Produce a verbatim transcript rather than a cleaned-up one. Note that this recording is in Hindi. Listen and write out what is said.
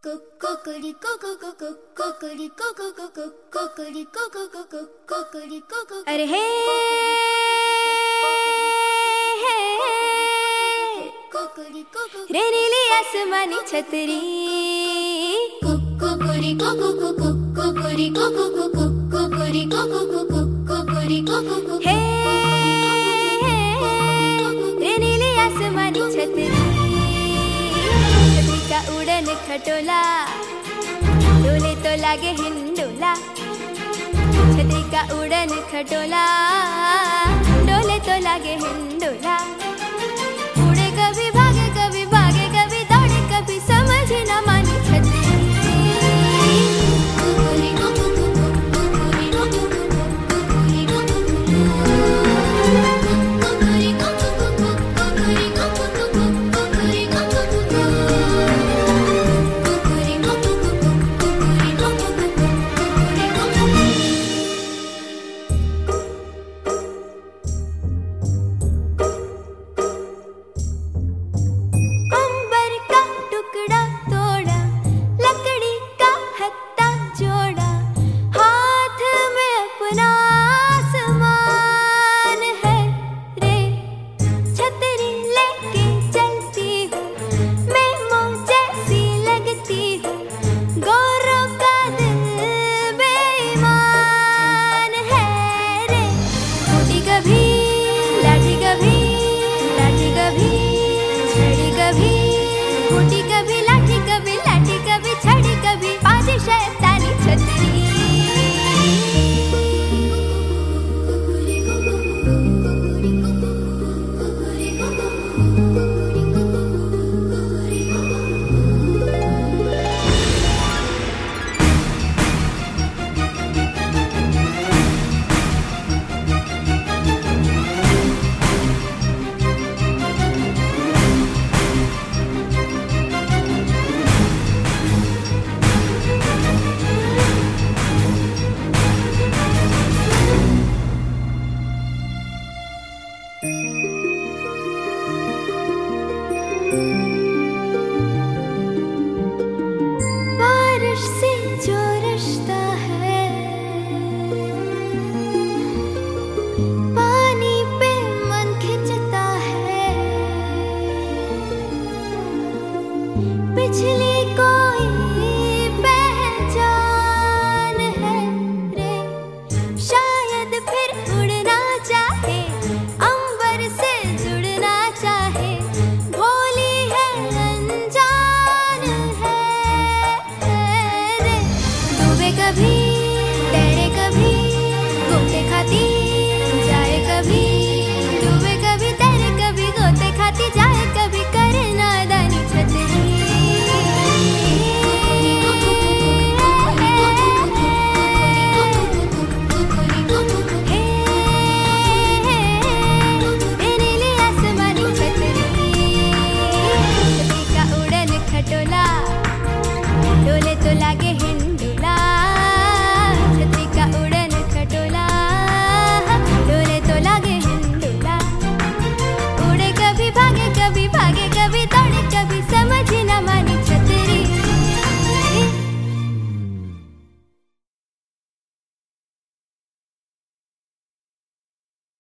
कोकड़ी कोको कोको कोकड़ी कोको कोको कोकड़ी कोको कोको कोकड़ी कोको अरे हे कोकड़ी कोको रे नीली आसमानी छतरी कोकड़ी कोको कोको कोकड़ी कोको कोको कोकड़ी कोको कोको कोकड़ी कोको हे रे नीली आसमानी छतरी का उड़न खटोला डोले तो लागे हिंडोला छतरी का उड़न खटोला